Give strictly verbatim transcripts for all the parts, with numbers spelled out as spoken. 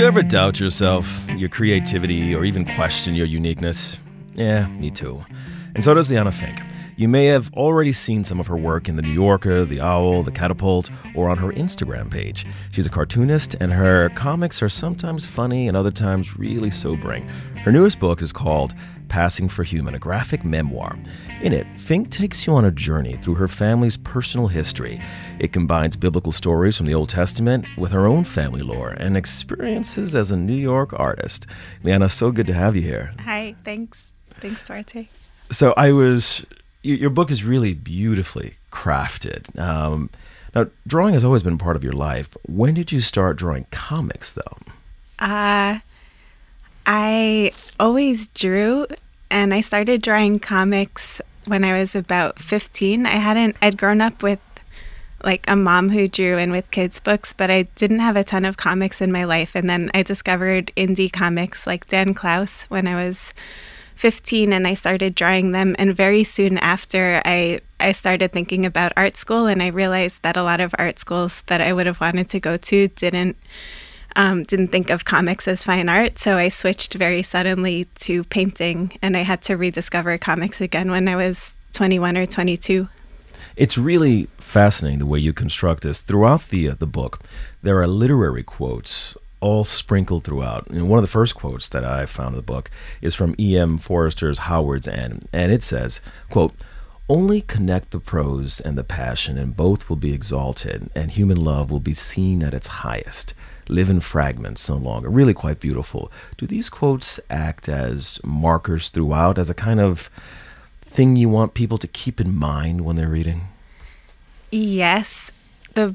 ever doubt yourself, your creativity, or even question your uniqueness? Yeah, me too. And so does Liana Finck. You may have already seen some of her work in The New Yorker, The Owl, The Catapult, or on her Instagram page. She's a cartoonist, and her comics are sometimes funny and other times really sobering. Her newest book is called Passing for Human, a graphic memoir. In it, Finck takes you on a journey through her family's personal history. It combines biblical stories from the Old Testament with her own family lore and experiences as a New York artist. Liana, so good to have you here. Hi, thanks. Thanks, Duarte. So I was... Your book is really beautifully crafted. Um, now, drawing has always been part of your life. When did you start drawing comics, though? Uh, I always drew, and I started drawing comics when I was about fifteen. I hadn't, I'd grown up with like a mom who drew and with kids' books, but I didn't have a ton of comics in my life. And then I discovered indie comics like Dan Clowes when I was fifteen, and I started drawing them. And very soon after, I I started thinking about art school, and I realized that a lot of art schools that I would have wanted to go to didn't um, didn't think of comics as fine art. So I switched very suddenly to painting, and I had to rediscover comics again when I was twenty-one or twenty-two. It's really fascinating the way you construct this. Throughout the uh, the book, there are literary quotes all sprinkled throughout. And one of the first quotes that I found in the book is from E M Forster's Howard's End, and it says, quote, "Only connect the prose and the passion, and both will be exalted, and human love will be seen at its highest. Live in fragments no longer." Really quite beautiful. Do these quotes act as markers throughout, as a kind of thing you want people to keep in mind when they're reading? Yes. The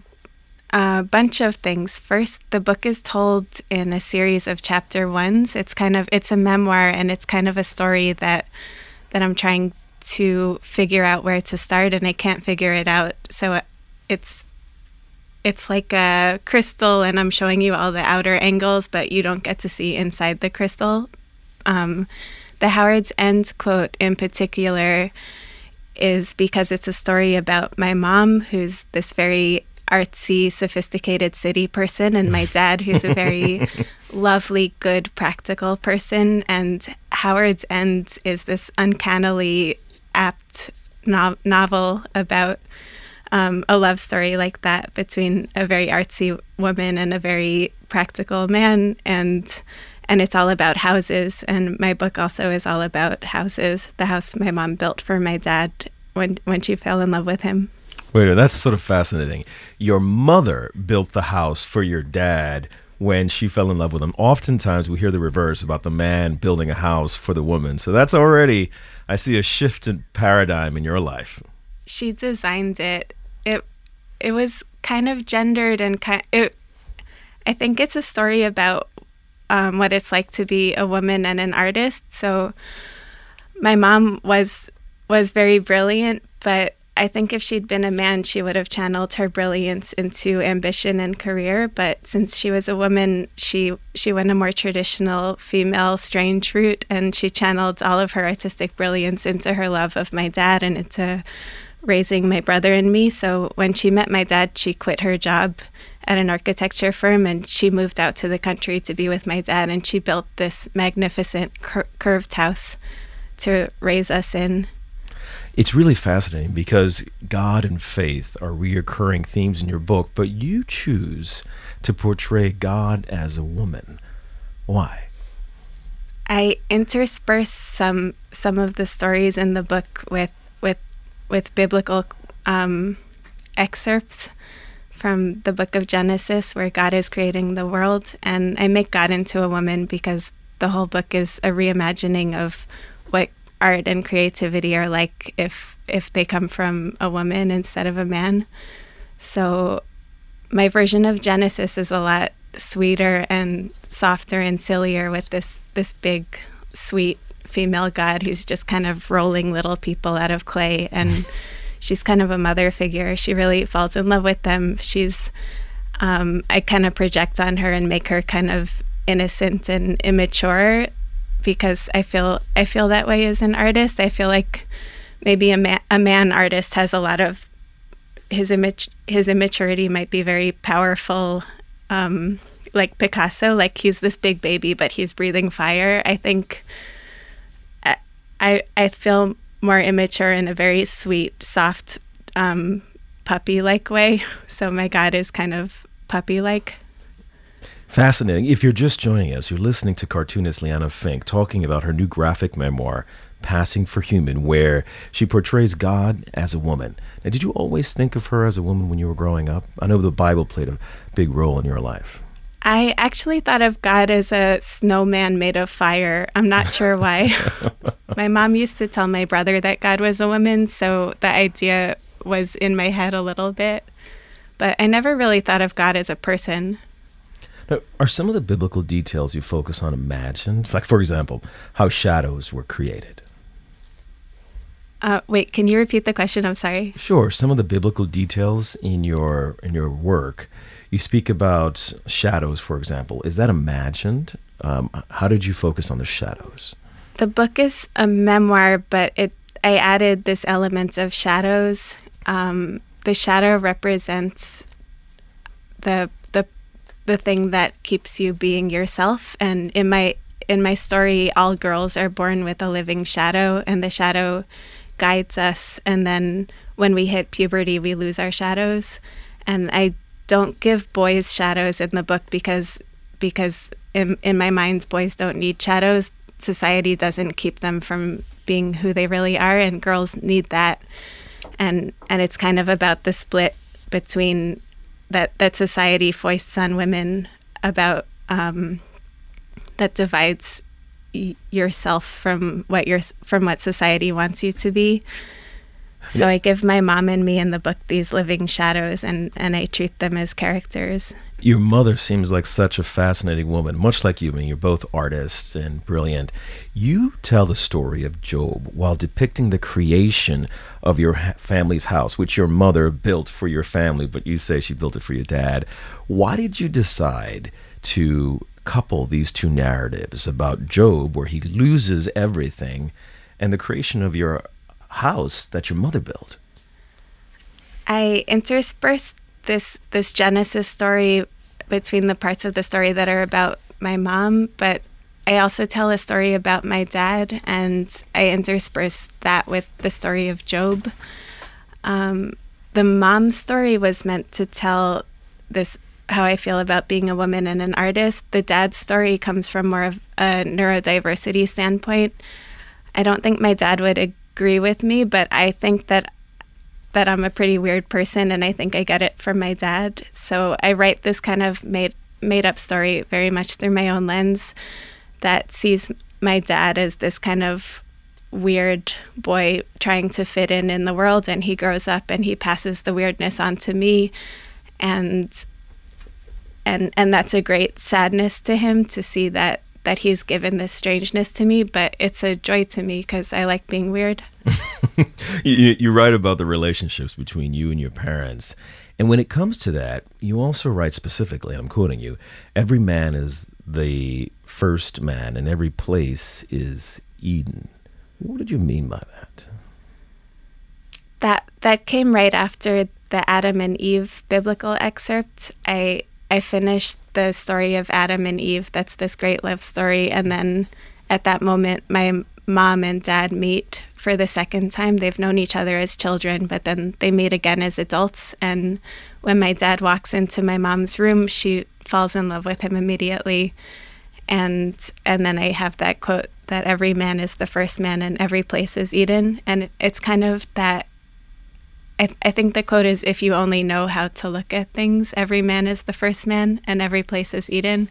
A bunch of things. First, the book is told in a series of chapter ones. It's kind of, it's a memoir, and it's kind of a story that that I'm trying to figure out where to start, and I can't figure it out. So it's it's like a crystal, and I'm showing you all the outer angles, but you don't get to see inside the crystal. Um, the Howard's End quote in particular is because it's a story about my mom, who's this very artsy, sophisticated city person, and my dad, who's a very lovely, good, practical person. And Howard's End is this uncannily apt no- novel about um, a love story like that between a very artsy woman and a very practical man. And and it's all about houses. And my book also is all about houses, the house my mom built for my dad when when she fell in love with him. Wait a minute, that's sort of fascinating. Your mother built the house for your dad when she fell in love with him. Oftentimes we hear the reverse about the man building a house for the woman. So that's already, I see, a shift in paradigm in your life. She designed it. It it was kind of gendered, and kind it, I think it's a story about um, what it's like to be a woman and an artist. So my mom was was very brilliant, but I think if she'd been a man, she would have channeled her brilliance into ambition and career. But since she was a woman, she she went a more traditional female strange route, and she channeled all of her artistic brilliance into her love of my dad and into raising my brother and me. So when she met my dad, she quit her job at an architecture firm, and she moved out to the country to be with my dad, and she built this magnificent cur- curved house to raise us in. It's really fascinating because God and faith are reoccurring themes in your book, but you choose to portray God as a woman. Why? I intersperse some some of the stories in the book with with with biblical um, excerpts from the book of Genesis, where God is creating the world, and I make God into a woman because the whole book is a reimagining of what art and creativity are like if if they come from a woman instead of a man. So my version of Genesis is a lot sweeter and softer and sillier, with this this big, sweet female God who's just kind of rolling little people out of clay, and she's kind of a mother figure. She really falls in love with them. She's um, I kind of project on her and make her kind of innocent and immature, because I feel I feel that way as an artist. I feel like maybe a man, a man artist has a lot of his image his immaturity might be very powerful um, like Picasso, like he's this big baby, but he's breathing fire. I think I I, I feel more immature in a very sweet, soft, um, puppy-like way. So my God is kind of puppy-like. Fascinating. If you're just joining us, you're listening to cartoonist Liana Finck talking about her new graphic memoir, Passing for Human, where she portrays God as a woman. Now, did you always think of her as a woman when you were growing up? I know the Bible played a big role in your life. I actually thought of God as a snowman made of fire. I'm not sure why. My mom used to tell my brother that God was a woman, so the idea was in my head a little bit. But I never really thought of God as a person. Now, are some of the biblical details you focus on imagined? Like, for example, how shadows were created? Uh, wait, can you repeat the question? I'm sorry. Sure. Some of the biblical details in your in your work, you speak about shadows, for example. Is that imagined? Um, how did you focus on the shadows? The book is a memoir, but it I added this element of shadows. Um, the shadow represents the the the thing that keeps you being yourself. And in my in my story, all girls are born with a living shadow, and the shadow guides us. And then when we hit puberty, we lose our shadows. And I don't give boys shadows in the book because because in in my mind, boys don't need shadows. Society doesn't keep them from being who they really are, and girls need that. And and it's kind of about the split between that that society foists on women about um, that divides y- yourself from what you're from what society wants you to be. So I give my mom and me in the book these living shadows, and, and I treat them as characters. Your mother seems like such a fascinating woman, much like you. I mean, you're both artists and brilliant. You tell the story of Job while depicting the creation of your ha- family's house, which your mother built for your family, but you say she built it for your dad. Why did you decide to couple these two narratives about Job, where he loses everything, and the creation of your house that your mother built? I interspersed this this Genesis story between the parts of the story that are about my mom, but I also tell a story about my dad, and I intersperse that with the story of Job. Um, the mom story was meant to tell this how I feel about being a woman and an artist. The dad story comes from more of a neurodiversity standpoint. I don't think my dad would agree agree with me, but I think that that I'm a pretty weird person, and I think I get it from my dad. So I write this kind of made made up story very much through my own lens that sees my dad as this kind of weird boy trying to fit in in the world, and he grows up and he passes the weirdness on to me, and and and that's a great sadness to him to see that that he's given this strangeness to me, but it's a joy to me because I like being weird. you, you write about the relationships between you and your parents. And when it comes to that, you also write specifically, and I'm quoting you, every man is the first man and every place is Eden. What did you mean by that? That that came right after the Adam and Eve biblical excerpt. I I finished the story of Adam and Eve. That's this great love story. And then at that moment, my mom and dad meet for the second time. They've known each other as children, but then they meet again as adults. And when my dad walks into my mom's room, she falls in love with him immediately. And and then I have that quote that every man is the first man and every place is Eden. And it's kind of that, I, th- I think the quote is, if you only know how to look at things, every man is the first man and every place is Eden.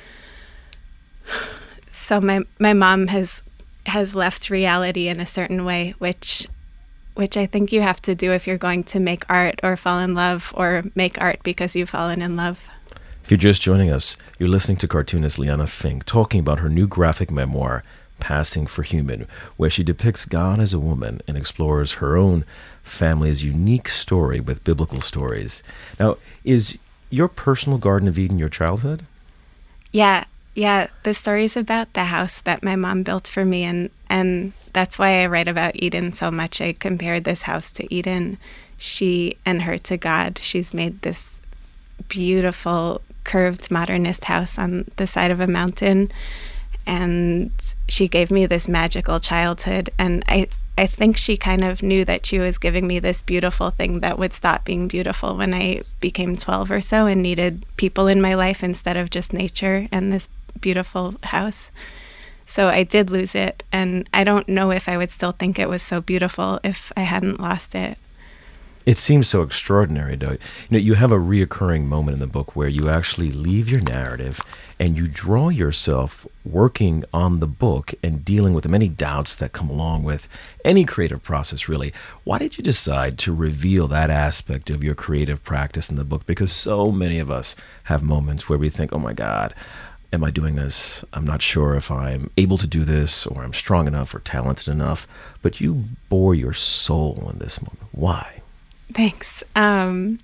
So my my mom has has left reality in a certain way, which which I think you have to do if you're going to make art or fall in love or make art because you've fallen in love. If you're just joining us, you're listening to cartoonist Liana Finck talking about her new graphic memoir, Passing for Human, where she depicts God as a woman and explores her own family's unique story with biblical stories. Now, is your personal Garden of Eden your childhood? Yeah, yeah. The story's about the house that my mom built for me, and, and that's why I write about Eden so much. I compared this house to Eden, she and her to God. She's made this beautiful curved modernist house on the side of a mountain. And she gave me this magical childhood. And I, I think she kind of knew that she was giving me this beautiful thing that would stop being beautiful when I became twelve or so and needed people in my life instead of just nature and this beautiful house. So I did lose it. And I don't know if I would still think it was so beautiful if I hadn't lost it. It seems so extraordinary, though. You know, you have a reoccurring moment in the book where you actually leave your narrative and you draw yourself working on the book and dealing with the many doubts that come along with any creative process, really. Why did you decide to reveal that aspect of your creative practice in the book? Because so many of us have moments where we think, oh my God, am I doing this? I'm not sure if I'm able to do this, or I'm strong enough or talented enough. But you bore your soul in this moment. Why? Thanks. Um,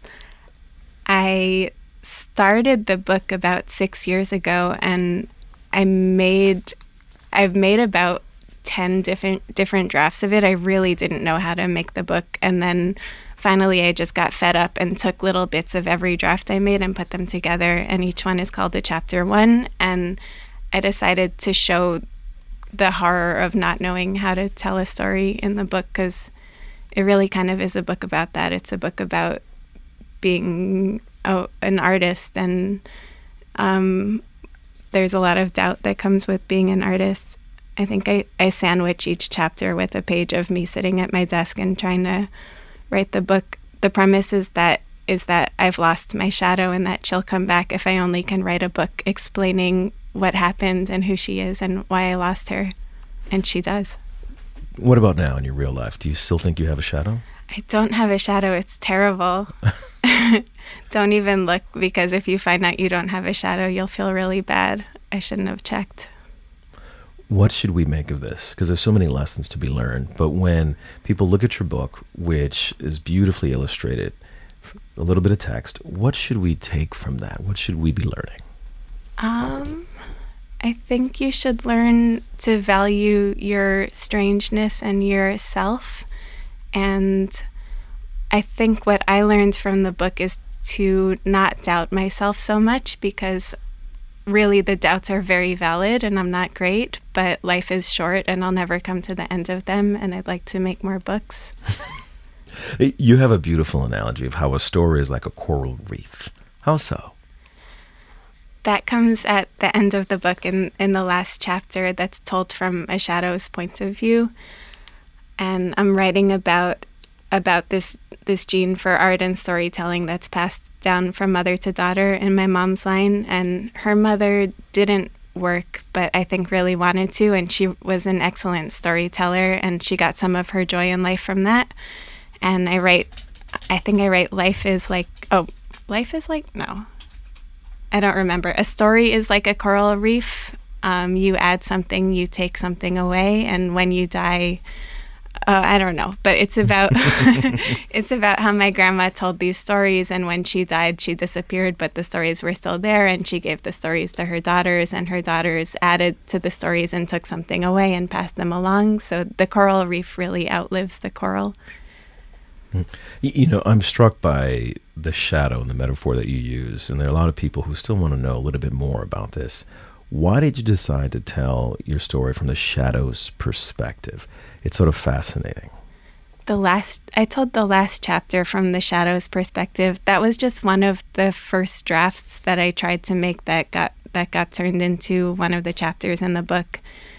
I started the book about six years ago, and I made, I've made about ten different different drafts of it. I really didn't know how to make the book, and then finally I just got fed up and took little bits of every draft I made and put them together, and each one is called a chapter one. And I decided to show the horror of not knowing how to tell a story in the book, because it really kind of is a book about that. It's a book about being a, an artist, and um, there's a lot of doubt that comes with being an artist. I think I, I sandwich each chapter with a page of me sitting at my desk and trying to write the book. The premise is that is that I've lost my shadow and that she'll come back if I only can write a book explaining what happened and who she is and why I lost her. And she does. What about now in your real life? Do you still think you have a shadow? I don't have a shadow. It's terrible. Don't even look, because if you find out you don't have a shadow, you'll feel really bad. I shouldn't have checked. What should we make of this? Because there's so many lessons to be learned. But when people look at your book, which is beautifully illustrated, a little bit of text, what should we take from that? What should we be learning? Um... I think you should learn to value your strangeness and yourself. And I think what I learned from the book is to not doubt myself so much, because really the doubts are very valid and I'm not great, but life is short and I'll never come to the end of them, and I'd like to make more books. You have a beautiful analogy of how a story is like a coral reef. How so? That comes at the end of the book in, in the last chapter that's told from a shadow's point of view. And I'm writing about about this this gene for art and storytelling that's passed down from mother to daughter in my mom's line. And her mother didn't work, but I think really wanted to, and she was an excellent storyteller, and she got some of her joy in life from that. And I write, I think I write life is like, oh, life is like, no. I don't remember. A story is like a coral reef. Um, you add something, you take something away, and when you die, uh, I don't know. But it's about it's about how my grandma told these stories, and when she died, she disappeared, but the stories were still there, and she gave the stories to her daughters, and her daughters added to the stories and took something away and passed them along. So the coral reef really outlives the coral. You know, I'm struck by the shadow and the metaphor that you use, and there are a lot of people who still want to know a little bit more about this. Why did you decide to tell your story from the shadow's perspective? It's sort of fascinating. The last, I told the last chapter from the shadow's perspective. That was just one of the first drafts that I tried to make that got that got turned into one of the chapters in the book.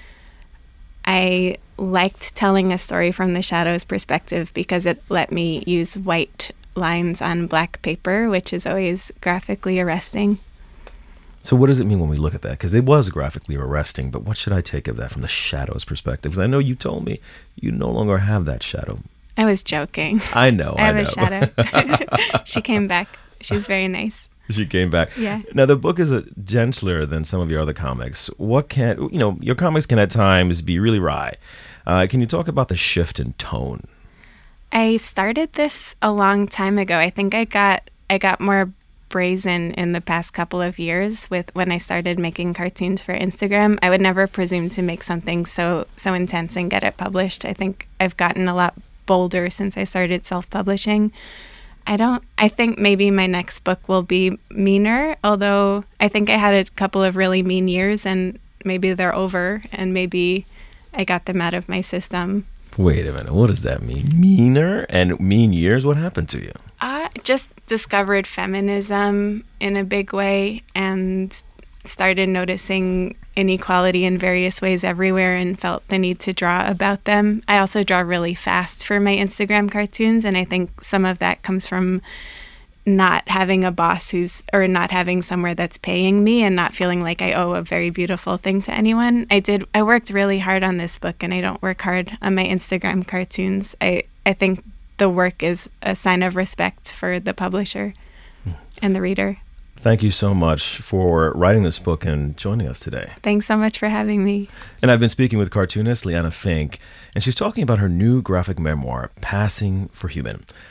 I liked telling a story from the shadow's perspective because it let me use white lines on black paper, which is always graphically arresting. So what does it mean when we look at that? Because it was graphically arresting, but what should I take of that from the shadow's perspective? Because I know you told me you no longer have that shadow. I was joking. I know, I have I know. a shadow. She came back. She's very nice. She came back. Yeah. Now, the book is a, gentler than some of your other comics. What can, you know, your comics can at times be really wry. Uh, can you talk about the shift in tone? I started this a long time ago. I think I got I got more brazen in the past couple of years with when I started making cartoons for Instagram. I would never presume to make something so so intense and get it published. I think I've gotten a lot bolder since I started self-publishing. I don't, I think maybe my next book will be meaner, although I think I had a couple of really mean years and maybe they're over and maybe I got them out of my system. Wait a minute. What does that mean? Meaner and mean years? What happened to you? I just discovered feminism in a big way and started noticing inequality in various ways everywhere and felt the need to draw about them. I also draw really fast for my Instagram cartoons, and I think some of that comes from not having a boss who's, or not having somewhere that's paying me and not feeling like I owe a very beautiful thing to anyone. I did, I worked really hard on this book, and I don't work hard on my Instagram cartoons. I, I think the work is a sign of respect for the publisher and the reader. Thank you so much for writing this book and joining us today. Thanks so much for having me. And I've been speaking with cartoonist Liana Finck, and she's talking about her new graphic memoir, Passing for Human.